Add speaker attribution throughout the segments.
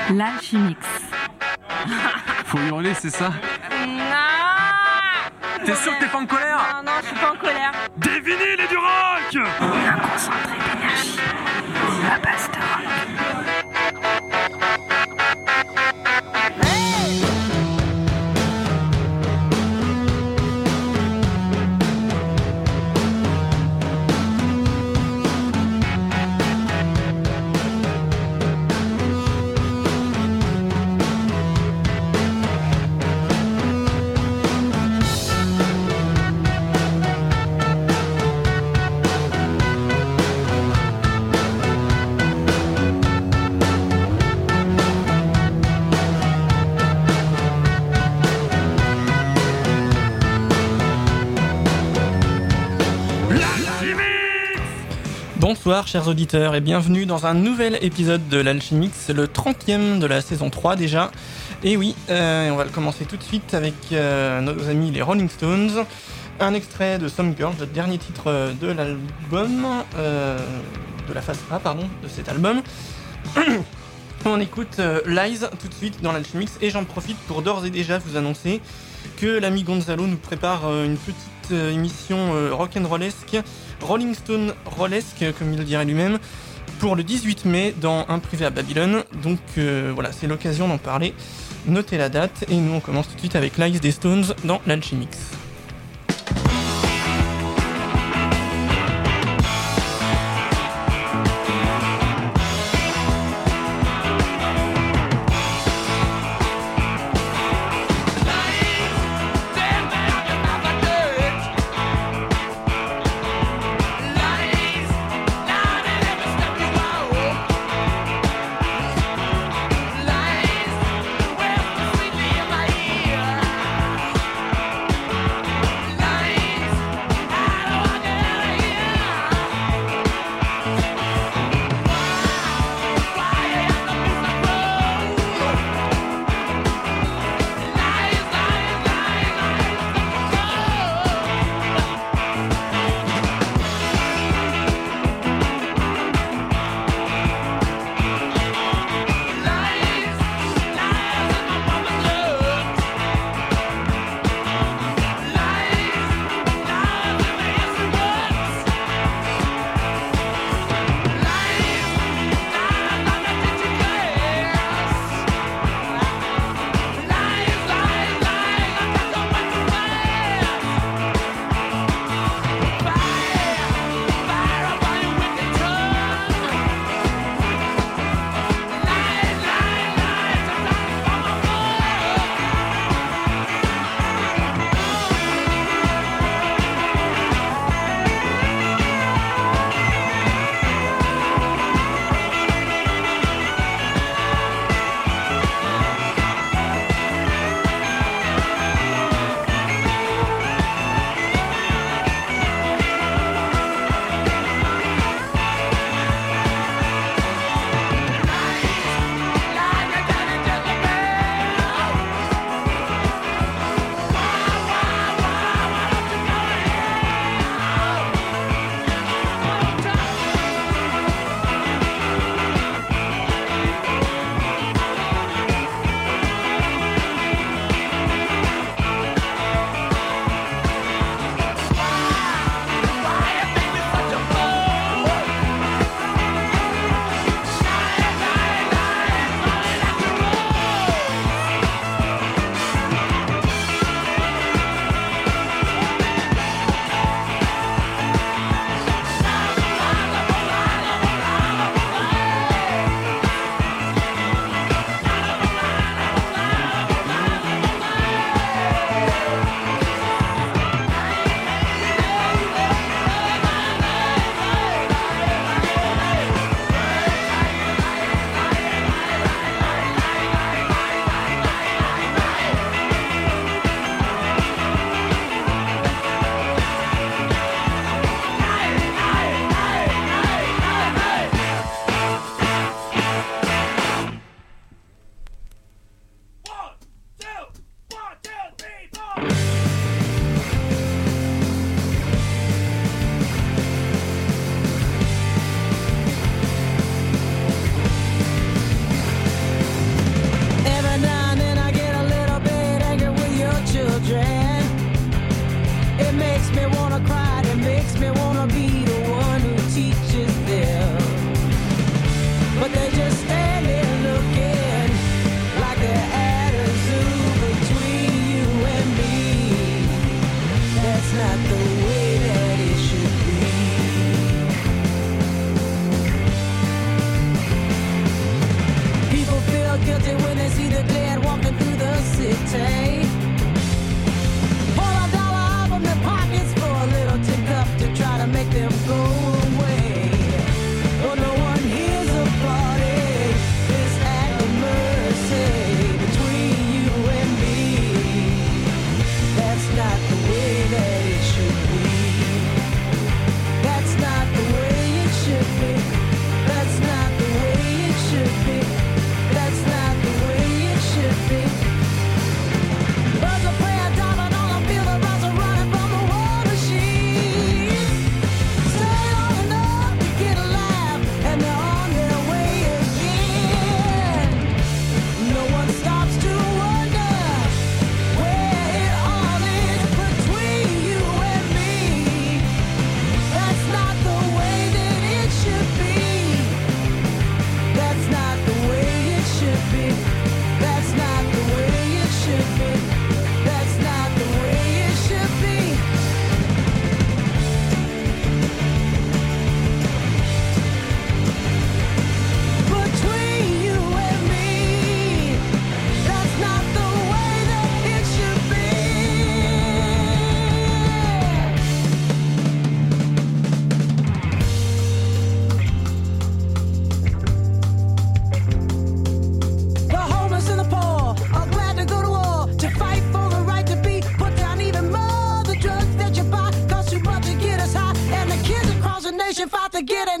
Speaker 1: L'Alchimix.
Speaker 2: Faut hurler, c'est ça?
Speaker 3: Non.
Speaker 2: T'es sûr que t'es pas en colère?
Speaker 3: Non, je suis pas en colère.
Speaker 2: Des vinyles et du rock!
Speaker 1: Un concentré d'énergie à base de rock.
Speaker 4: Bonsoir chers auditeurs et bienvenue dans un nouvel épisode de l'Alchimix, le 30e de la saison 3 déjà. Et oui, on va le commencer tout de suite avec nos amis les Rolling Stones. Un extrait de Some Girls, le dernier titre de l'album, de la phase A pardon, de cet album. On écoute Lies tout de suite dans l'Alchimix et j'en profite pour d'ores et déjà vous annoncer que l'ami Gonzalo nous prépare une petite émission rock'n'rollesque, Rolling Stone rollesque comme il le dirait lui-même, pour le 18 mai dans un privé à Babylone. Donc voilà, c'est l'occasion d'en parler. Notez la date et nous on commence tout de suite avec Lies des Stones dans l'Alchimix.
Speaker 5: Lies, well, sweetly in my ear.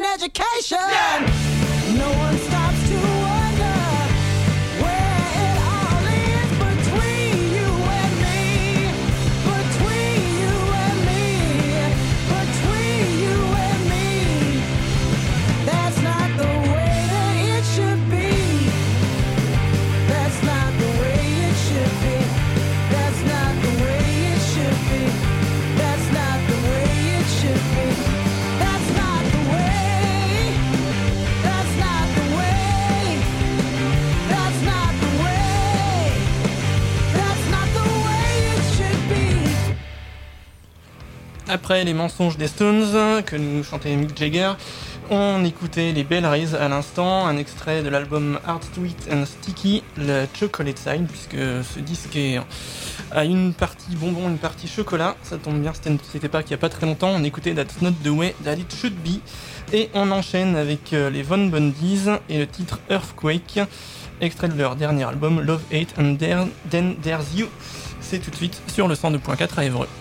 Speaker 3: education. No one stops to wonder where it all is between you and me, between you and me, between you and me. That's not the way that it should be. That's not the way it should be. That's not the way it should be. That's not the way it should be. That's not the way. That's not the way. That's not the way. That's not the way it should be.
Speaker 4: Après les mensonges des Stones, que nous chantait Mick Jagger, on écoutait les Bell Rays à l'instant, un extrait de l'album Hard Sweet and Sticky, le Chocolate Side, puisque ce disque a une partie bonbon, une partie chocolat. Ça tombe bien, c'était pas qu'il y a pas très longtemps, on écoutait That's Not the Way That It Should Be. Et on enchaîne avec les Von Bundies et le titre Earthquake, extrait de leur dernier album Love, Hate and Then There's You. C'est tout de suite sur le 102.4 à Évreux.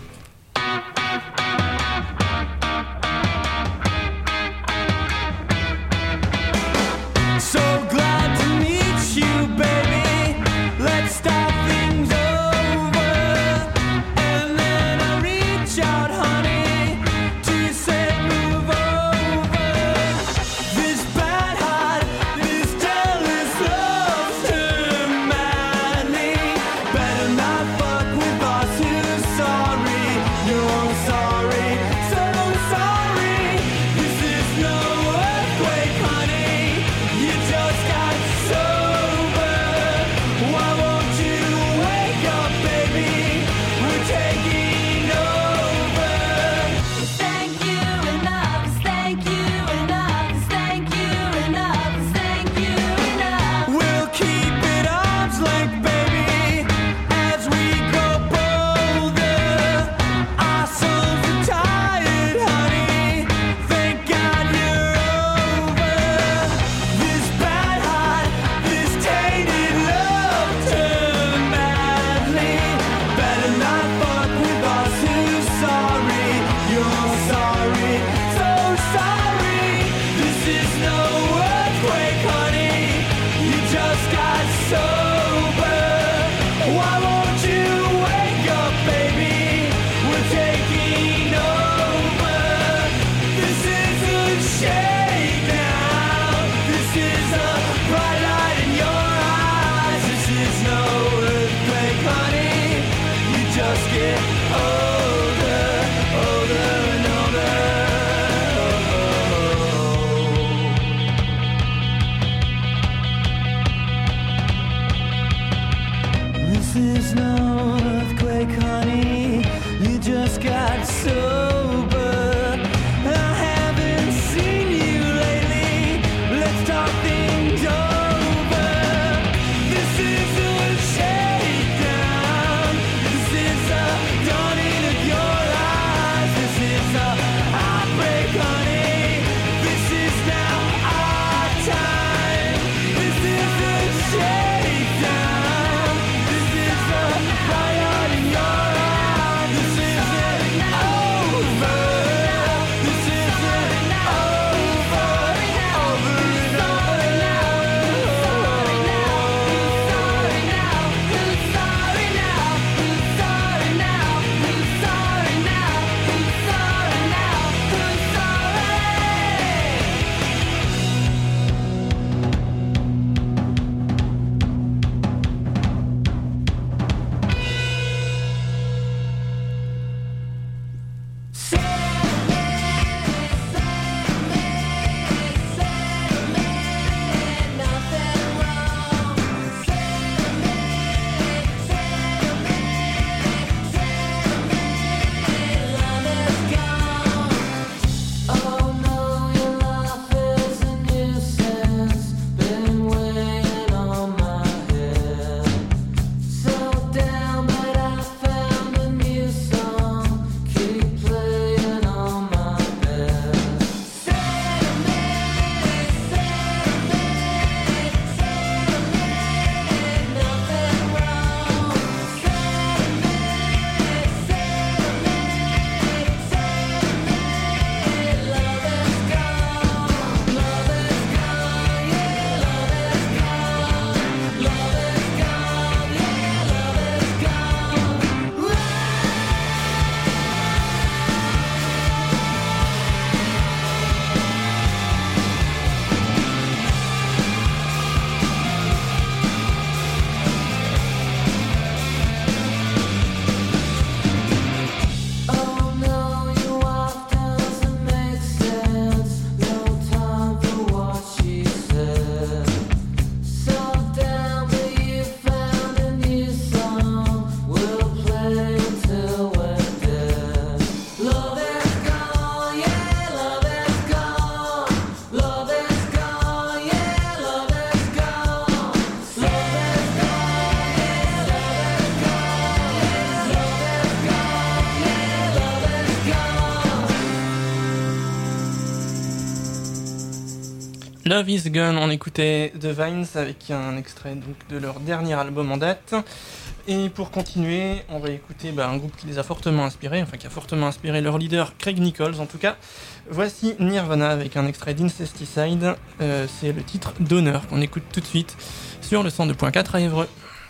Speaker 3: So glad to meet you, baby. Let's start things over. And then I reach out, honey, to say move over. This bad heart, this jealous love turned madly. Better not fuck with us, who's sorry. You're sorry, so sorry. This is no earthquake, honey. You just got sober. Why won't you wake up, baby? We're taking over. Thank you enough. Thank you enough. Thank you enough. Thank you enough. We'll keep it arm's length, baby, as we grow bolder. Our souls are tired, honey. Thank God you're over. This bad heart, this tainted love turned madly. Better not fuck with us, who's sorry. You're sorry, so sorry. This is no earthquake, honey. You just got sober. Why won't you wake up, baby? We're taking over. This isn't shade now. This is a bright light in your eyes. This is no earthquake, honey. You just get older, older and older.
Speaker 4: Love is Gone, on écoutait The Vines avec un extrait donc, de leur dernier album en date. Et pour continuer, on va écouter un groupe qui les a fortement inspirés, enfin qui a fortement inspiré leur leader Craig Nichols en tout cas. Voici Nirvana avec un extrait d'Incesticide, c'est le titre d'honneur qu'on écoute tout de suite sur le 102.4 à Évreux.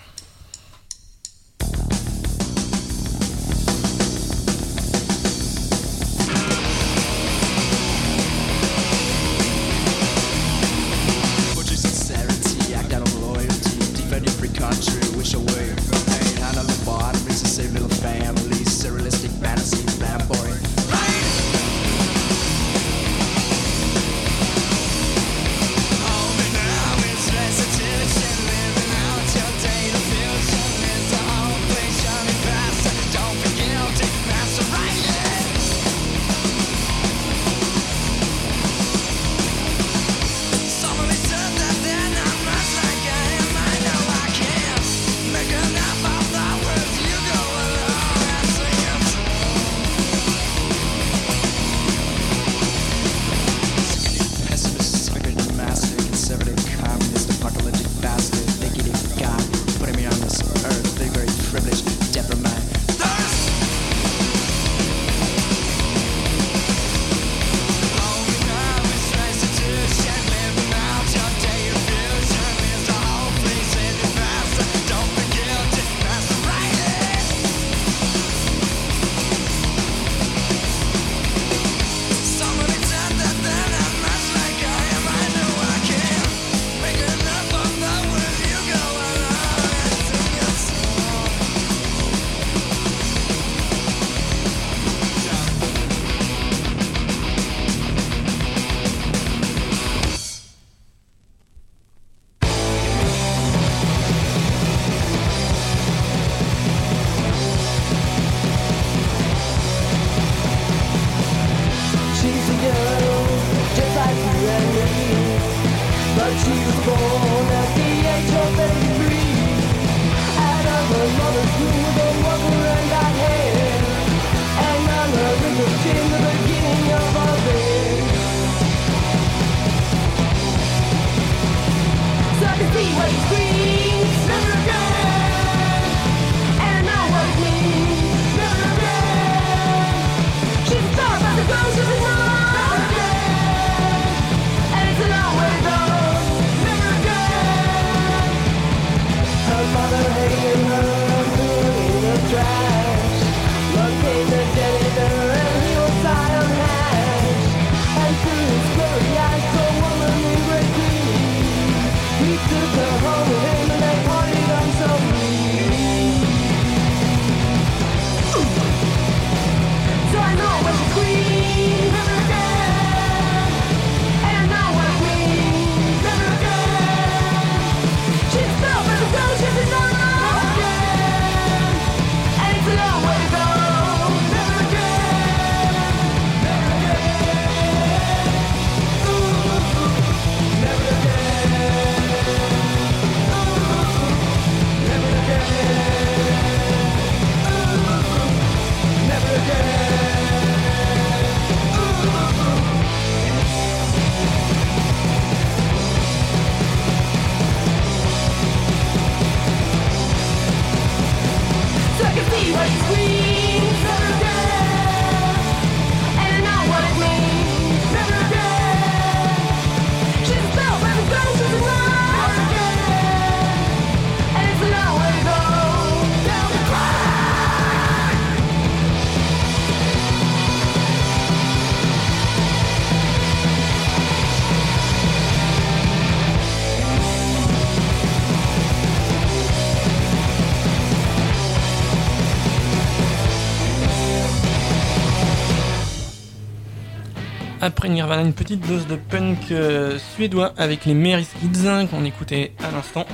Speaker 4: Après Nirvana, une petite dose de punk suédois avec les Mary Kids qu'on écoutait à l'instant.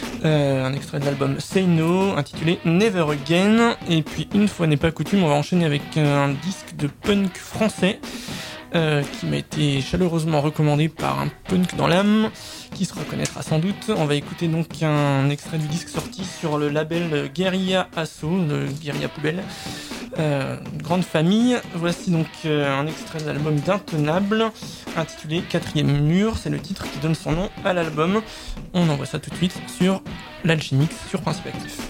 Speaker 4: Un extrait de l'album Say No intitulé Never Again. Et puis une fois n'est pas coutume, on va enchaîner avec un disque de punk français qui m'a été chaleureusement recommandé par un punk dans l'âme, qui se reconnaîtra sans doute. On va écouter donc un extrait du disque sorti sur le label Guerilla Assault, le Guerilla Poubelle. Grande famille. Voici donc un extrait de l'album d'Intenable, intitulé Quatrième mur. C'est le titre qui donne son nom à l'album. On envoie ça tout de suite sur l'Alchimix, sur Principe Actif.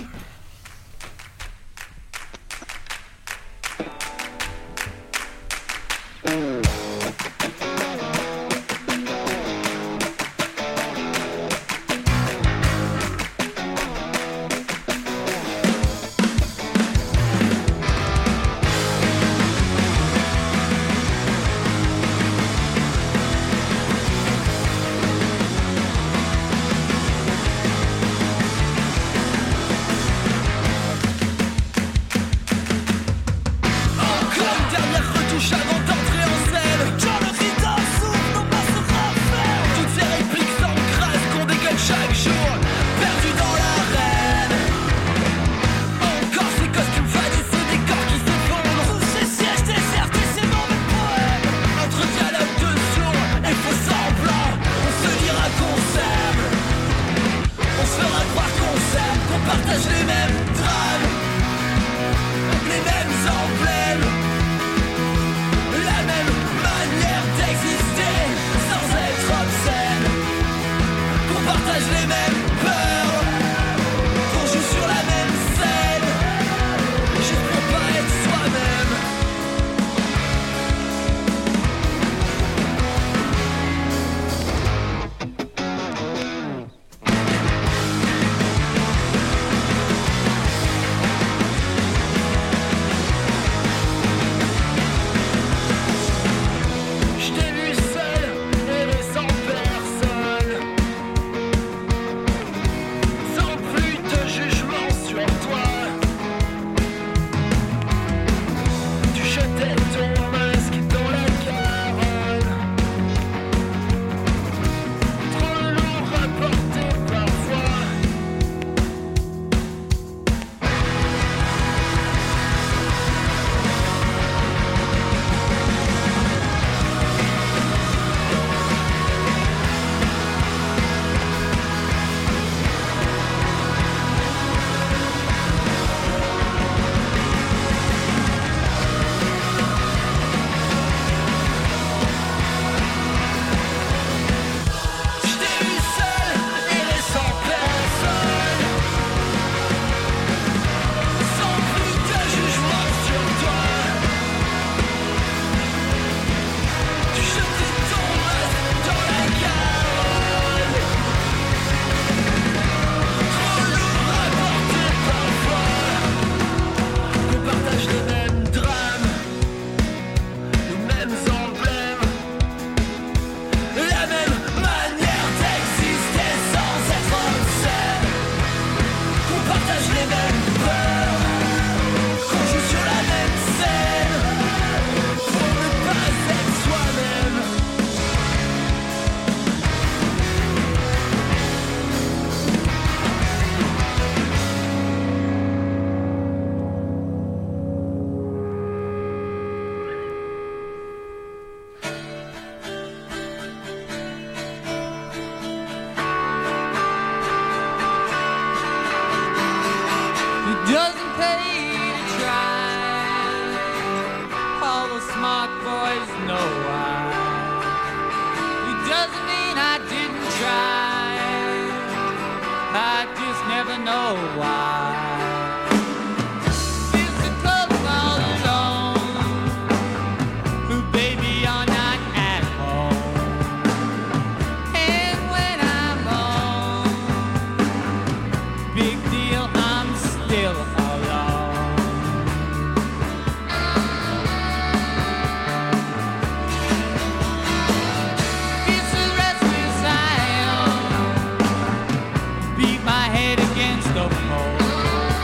Speaker 3: Beat my head against the pole.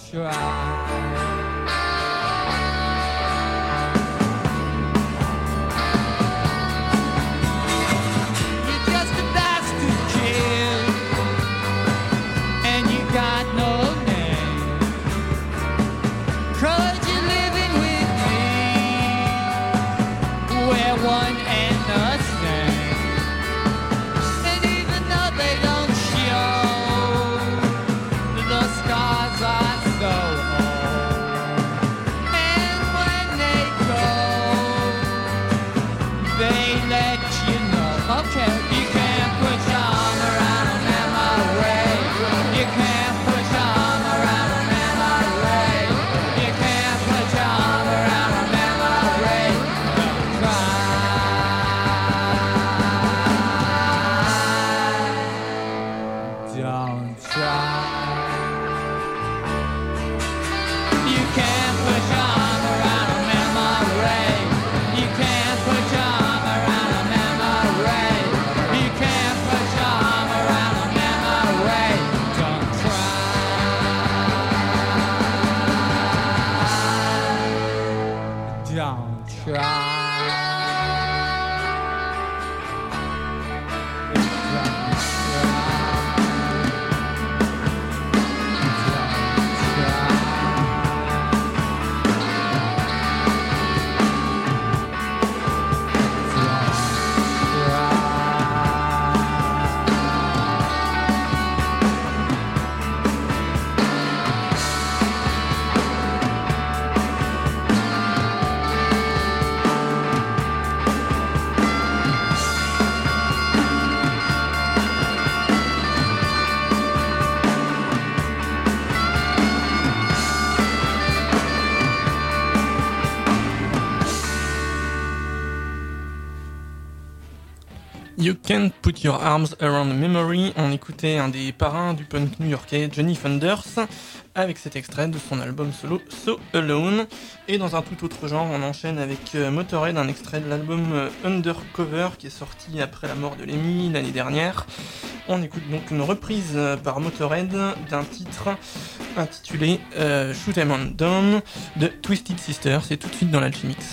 Speaker 4: You Can't Put Your Arms Around Memory. On écoutait un des parrains du punk new-yorkais, Johnny Thunders, avec cet extrait de son album solo So Alone. Et dans un tout autre genre, on enchaîne avec Motörhead, un extrait de l'album Undercover qui est sorti après la mort de Lemmy l'année dernière. On écoute donc une reprise par Motörhead d'un titre intitulé Shoot 'Em On Down de Twisted Sister. C'est tout de suite dans l'Alchimix.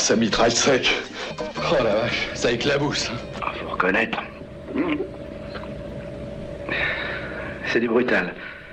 Speaker 5: ça mitraille sec. Oh la vache, ça éclabousse.
Speaker 6: Ah, faut reconnaître. C'est du brutal.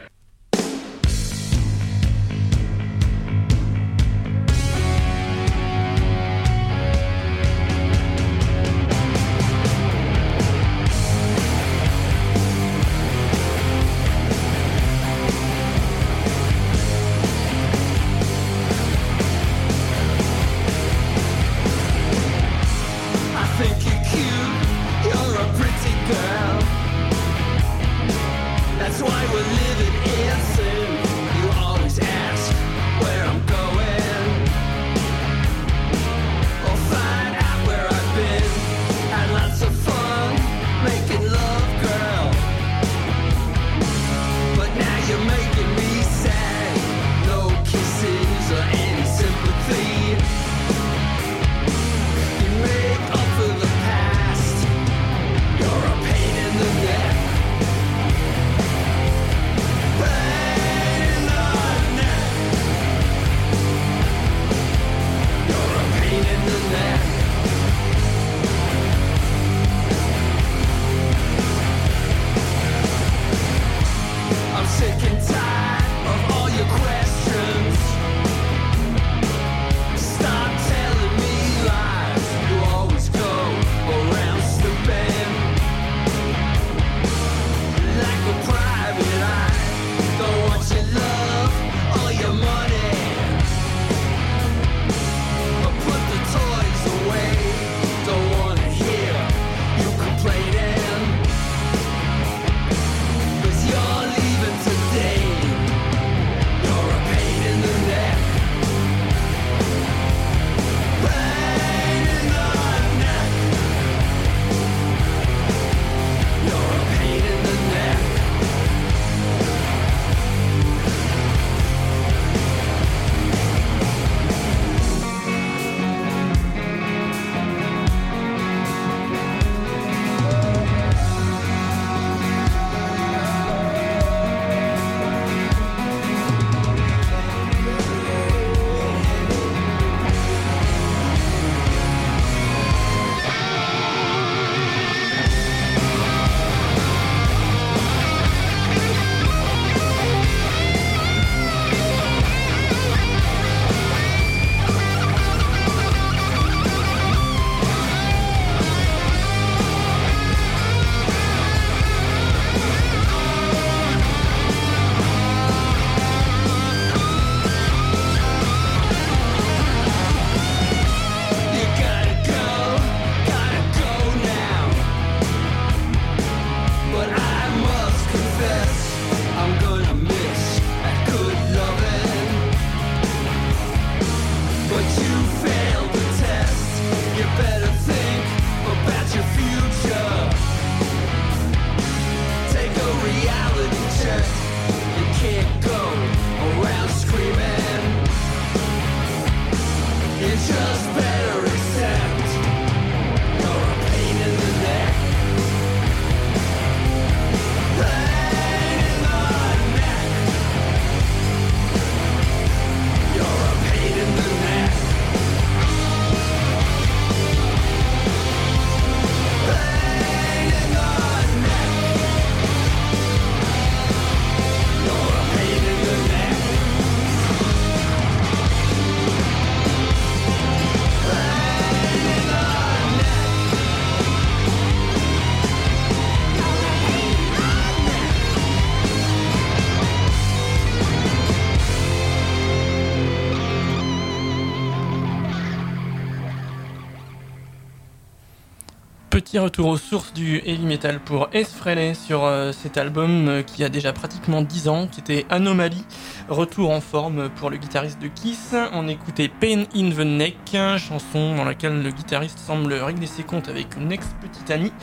Speaker 4: Petit retour aux sources du heavy metal pour Ace Frehley sur cet album qui a déjà pratiquement 10 ans, qui était Anomaly, retour en forme pour le guitariste de Kiss. On écoutait Pain in the Neck, chanson dans laquelle le guitariste semble régler ses comptes avec une ex-petite amie.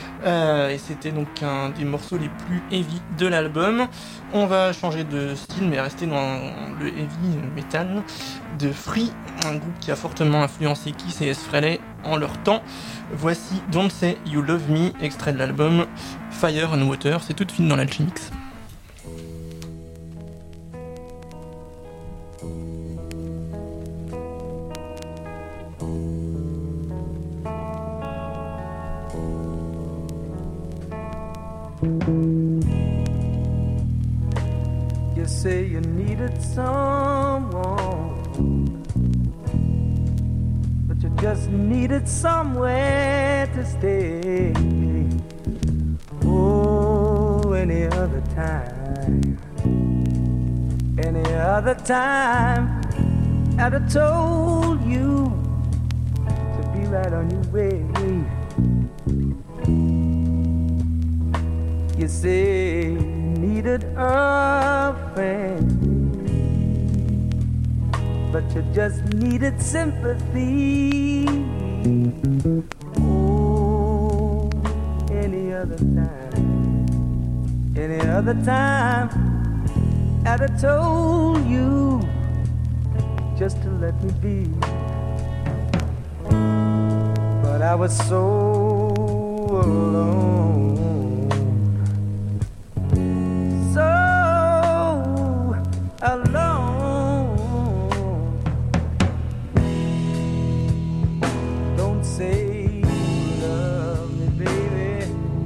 Speaker 4: Et c'était donc un des morceaux les plus heavy de l'album. On va changer de style mais rester dans le heavy metal de Free, un groupe qui a fortement influencé Kiss et Ace Frehley en leur temps. Voici Don't Say You Love Me, extrait de l'album Fire and Water. C'est tout de suite dans l'Alchimix.
Speaker 3: You say you needed someone, but you just needed somewhere to stay. Oh, any other time I'd have told you to be right on your way. You say you needed a friend, but you just needed sympathy. Oh, any other time I'd have told you just to let me be. But I was so alone, so alone. Don't say you love me, baby.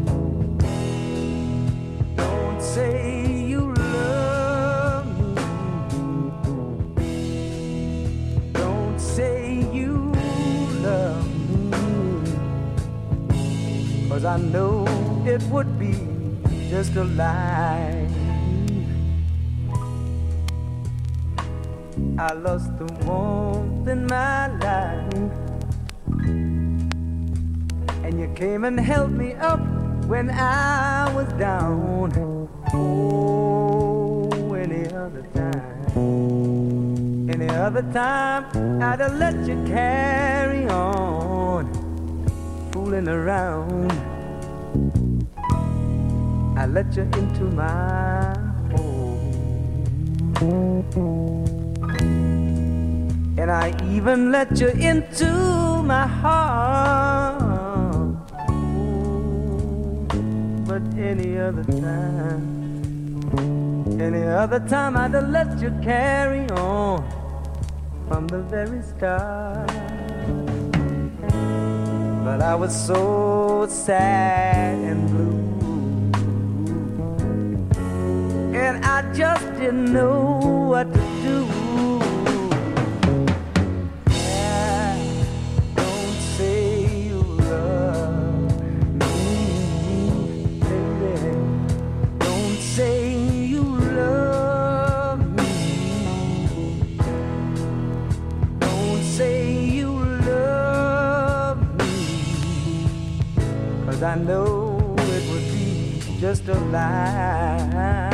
Speaker 3: Don't say you love me. Don't say you love me. 'Cause I know it would be just a lie. I lost the warmth in my life, and you came and held me up when I was down. Oh, any other time I'd have let you carry on fooling around. I let you into my home, and I even let you into my heart. But any other time I'd have let you carry on from the very start. But I was so sad and blue, and I just didn't know what to do. Yeah, don't say you love me, baby. Don't say you love me. Don't say you love me. 'Cause I know it would be just a lie.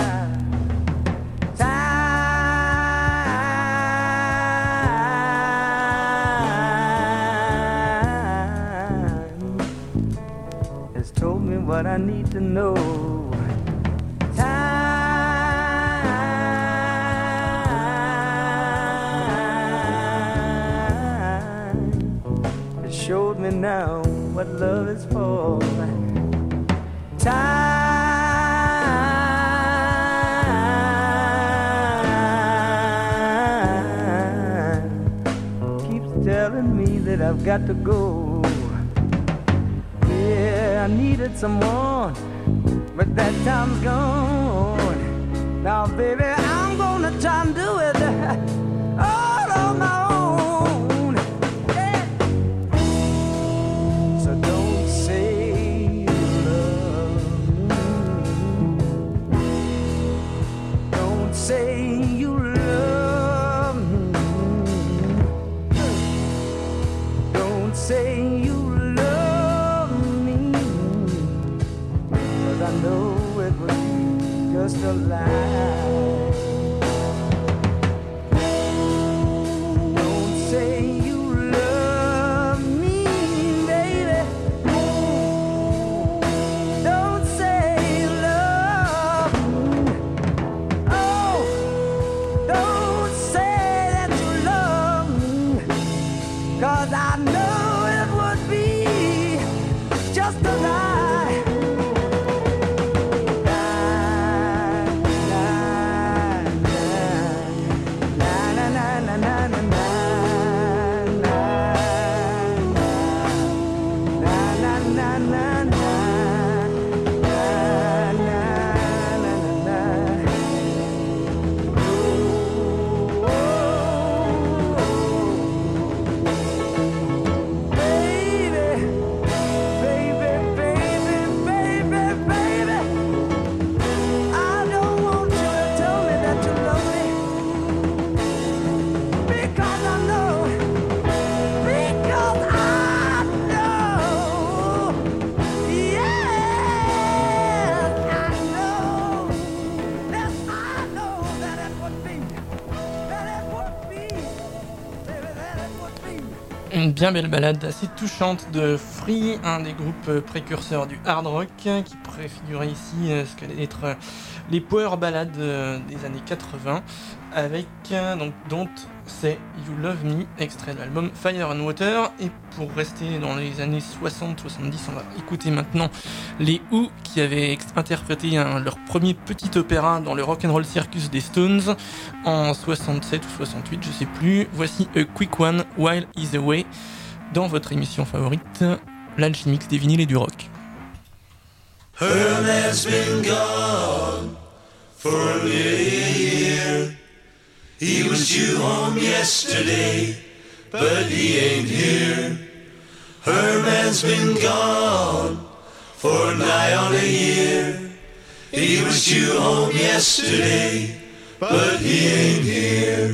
Speaker 3: Told me what I need to know. Time it showed me now what love is for. Time keeps telling me that I've got to go. I needed someone, but that time's gone. Now, baby, I'm gonna try and do it all on my own. Yeah. So don't say you love me. Don't say you love me. Don't say you I know it was just a lie. Don't say you love me, baby. Don't say you love me. Oh, don't say that you love me. 'Cause I know it would be just a lie.
Speaker 4: une bien belle balade assez touchante de Free, un des groupes précurseurs du hard rock, qui préfigurait ici ce qu'allaient être les power ballades des années 80, avec donc Don't Say You Love Me, extrait de l'album Fire and Water. Et pour rester dans les années 60-70, on va écouter maintenant les Who, qui avaient interprété leur premier petit opéra dans le Rock'n'Roll Circus des Stones en 67 ou 68, je sais plus. Voici A Quick One While He's Away dans votre émission favorite, l'Alchimix des vinyles et du rock.
Speaker 7: Herm has been gone for a year. He was due home yesterday, but he ain't here. Herman's been gone for nigh on a year. He was due home yesterday, but he ain't here.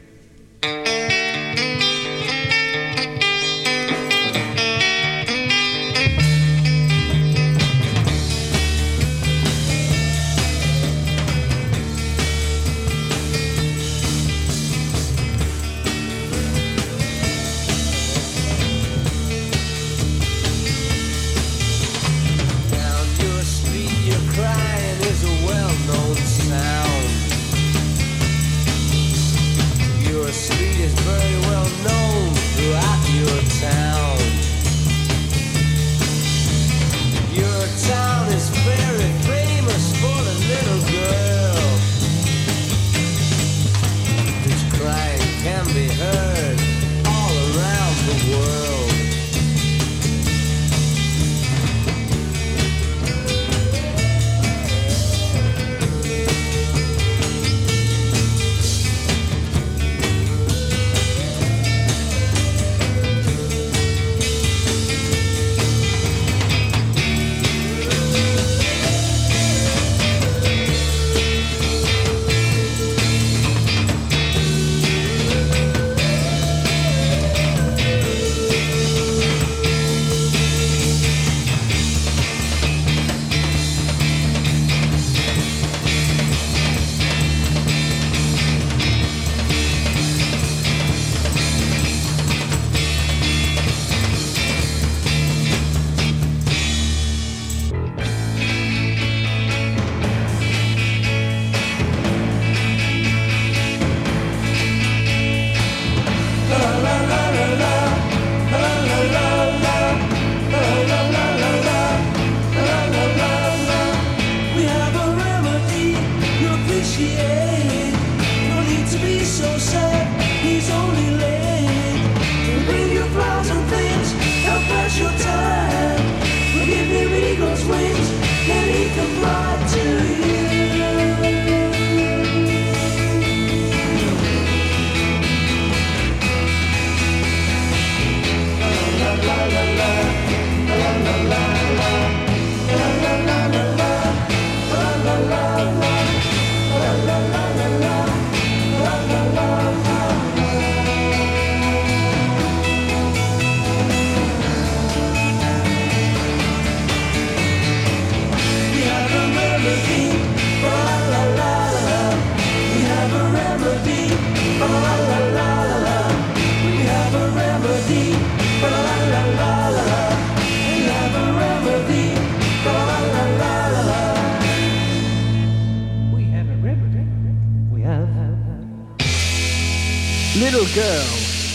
Speaker 3: Little girl,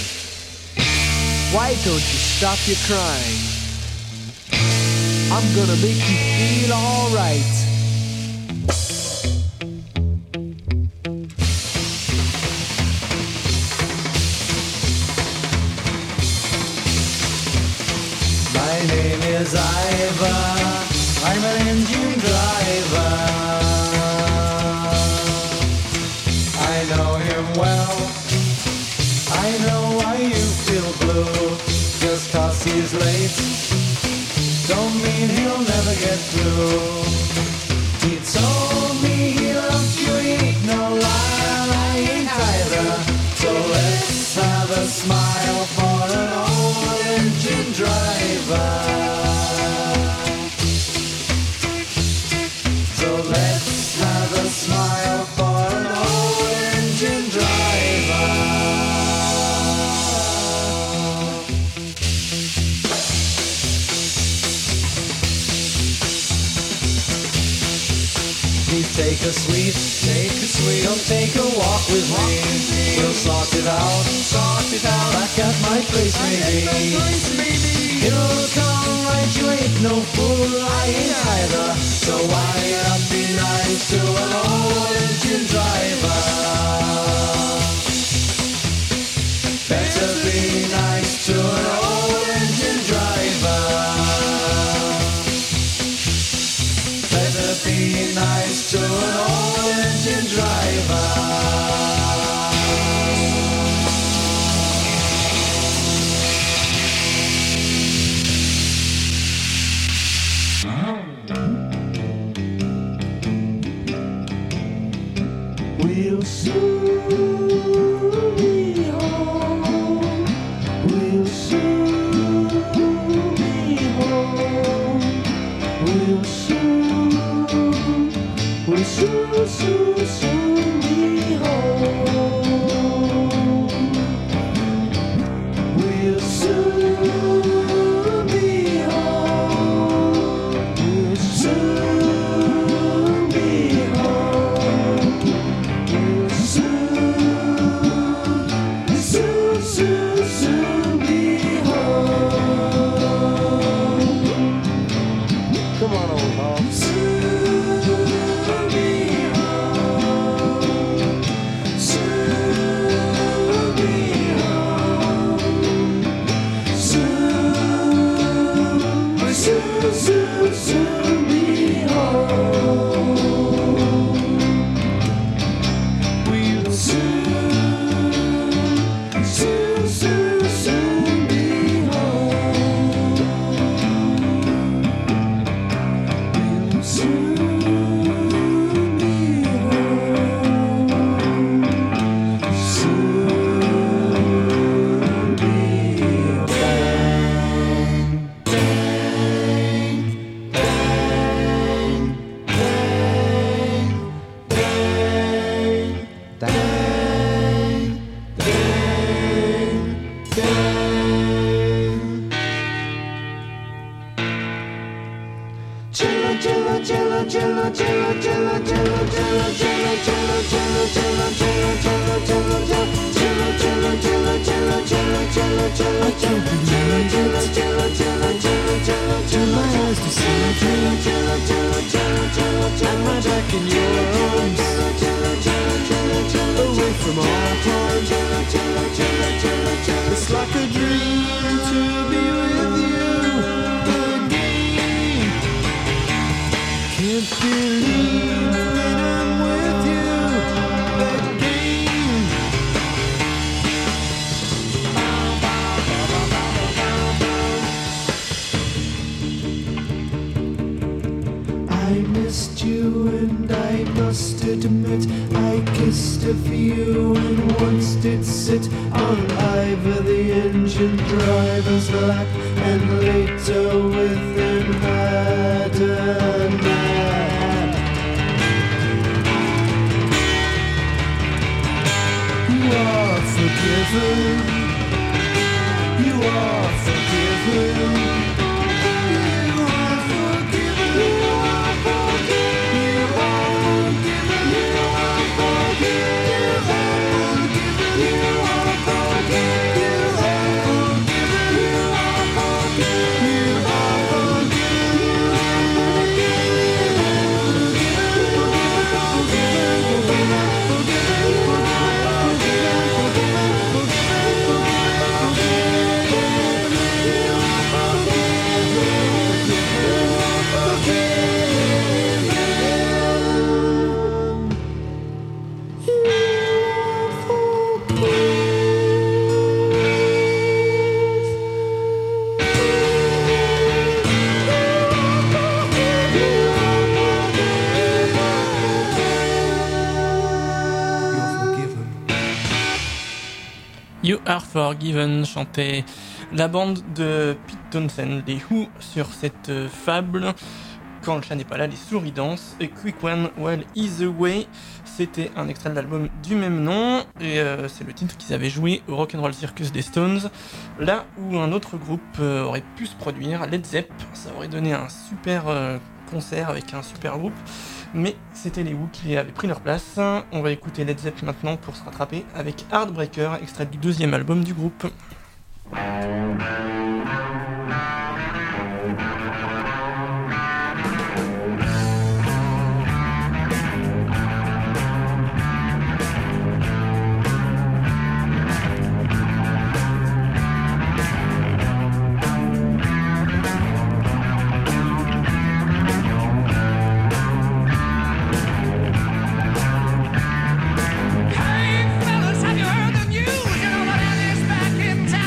Speaker 3: why don't you stop your crying? I'm gonna make you feel alright. My name is Ivor, I'm an engine driver. I know him well, I know why you feel blue. Just 'cause he's late don't mean he'll never get through. He told me he loves you, he ain't no liar, I ain't either. So let's have a smile for an old engine driver. So let's have a smile for an old engine driver. Please take a sweet, come take a walk with me. We'll sort it out, back at my place maybe. It'll come right, you ain't no fool, I ain't either. So why not be nice to an old engine driver? Better be nice to an old engine driver. Better be nice to an old engine driver. We'll soon be home. We'll soon be home. We'll soon be home. We'll soon be home. We'll soon be home. We'll soon be home. Come on, old Bob. Soon be home. Soon be home. Soon be home. We'll soon be home. We'll soon be home. Soon be and my back in your arms, away from all harm. It's like a dream to be with you again. Can't believe that I'm with you again. I missed you and I must admit I kissed a few and once did sit on either the engine driver's lap and later with him had a nap. You are forgiven. You are forgiven.
Speaker 4: You Are Forgiven chantait la bande de Pete Townshend, les Who, sur cette fable. Quand le chat n'est pas là, les souris dansent. Et Quick One While He's Away, c'était un extrait de l'album du même nom, et c'est le titre qu'ils avaient joué au Rock'n'Roll Circus des Stones, là où un autre groupe aurait pu se produire, Led Zepp. Ça aurait donné un super concert avec un super groupe, Mais c'était les Who qui avaient pris leur place. On va écouter Led Zepp maintenant pour se rattraper avec Heartbreaker, extrait du 2e album du groupe.
Speaker 3: Hey fellas, have you heard the news? You know that Annie's back in town.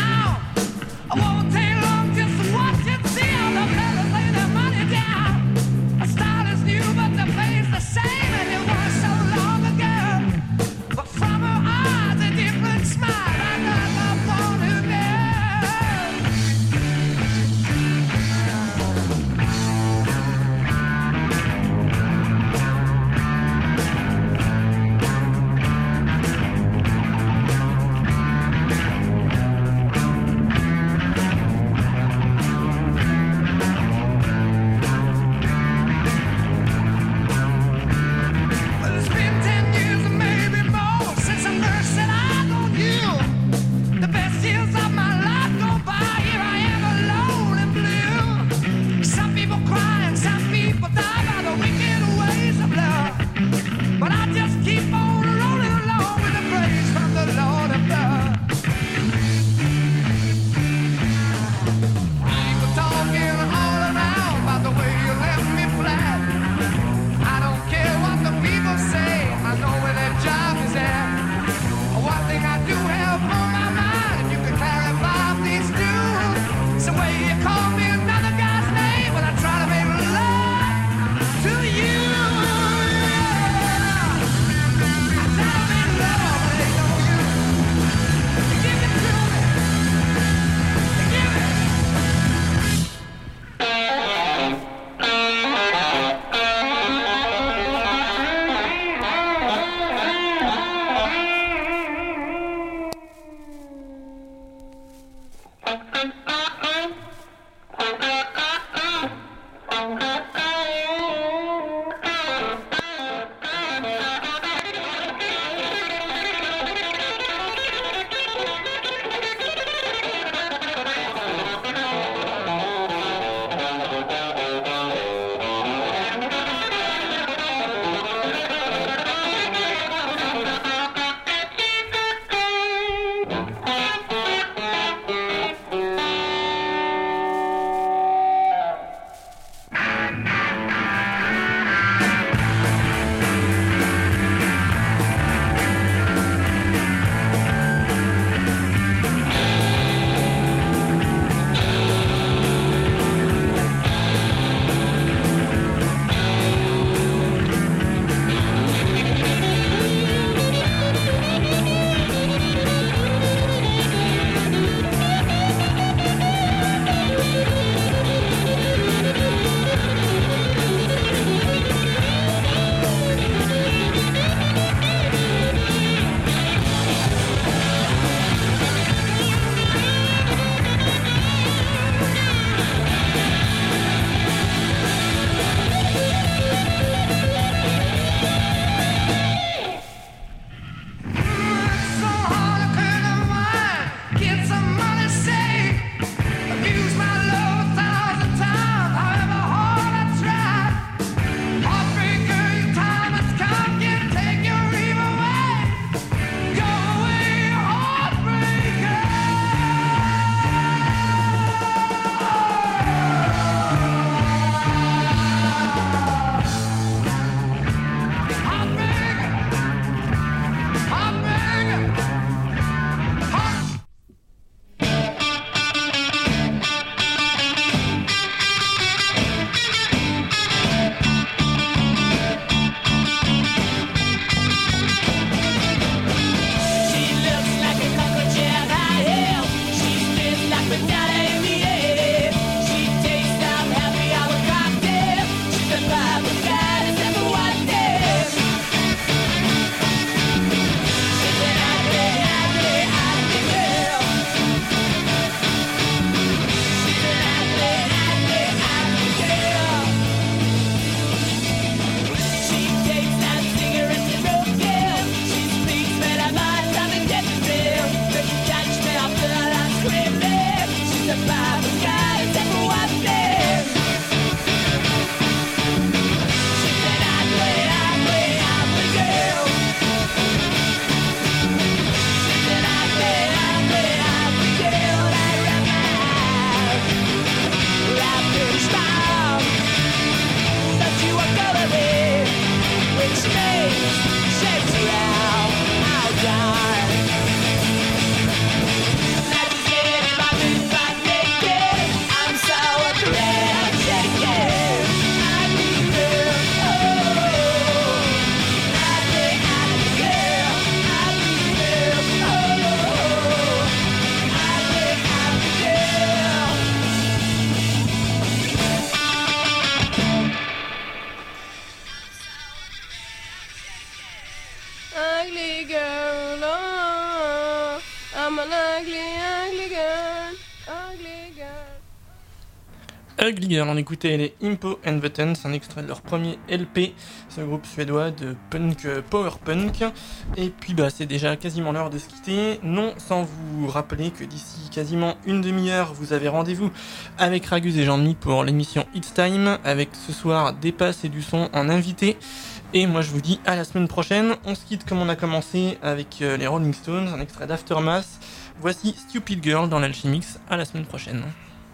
Speaker 4: Ugly Girl, on écoutait les Impo and Buttons, un extrait de leur premier LP, ce groupe suédois de punk, power punk. Et puis c'est déjà quasiment l'heure de se quitter, non sans vous rappeler que d'ici quasiment une demi-heure, vous avez rendez-vous avec Ragus et Jean-Denis pour l'émission It's Time, avec ce soir des passes et du son en invité. Et moi je vous dis à la semaine prochaine. On se quitte comme on a commencé avec les Rolling Stones, un extrait d'Aftermath. Voici Stupid Girl dans l'Alchimix, à la semaine prochaine.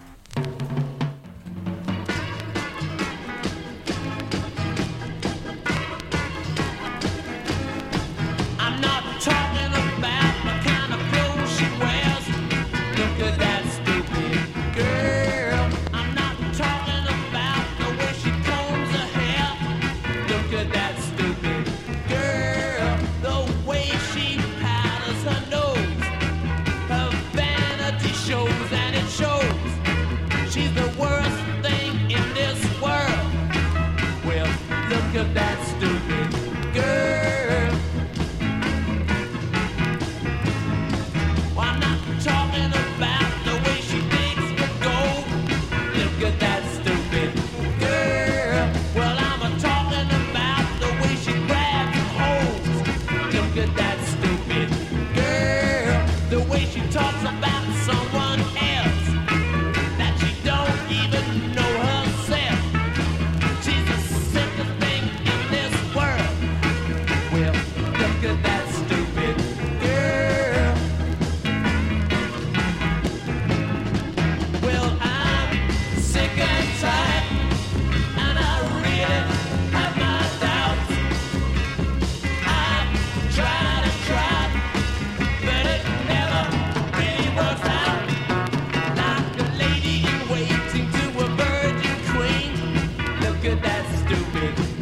Speaker 3: That stupid girl. Well, I'm not talking about the way she digs for gold. Look at that stupid girl. Well, I'm talking about the way she grabs and holds. Look at that stupid girl. The way she talks about someone else that she don't even know herself. She's the sickest thing in this world. Well, look at that stupid girl. Well, I'm sick and tired, and I really have my doubts. I've tried and tried, but it never really works out. Like a lady in waiting to a virgin queen. Look at that stupid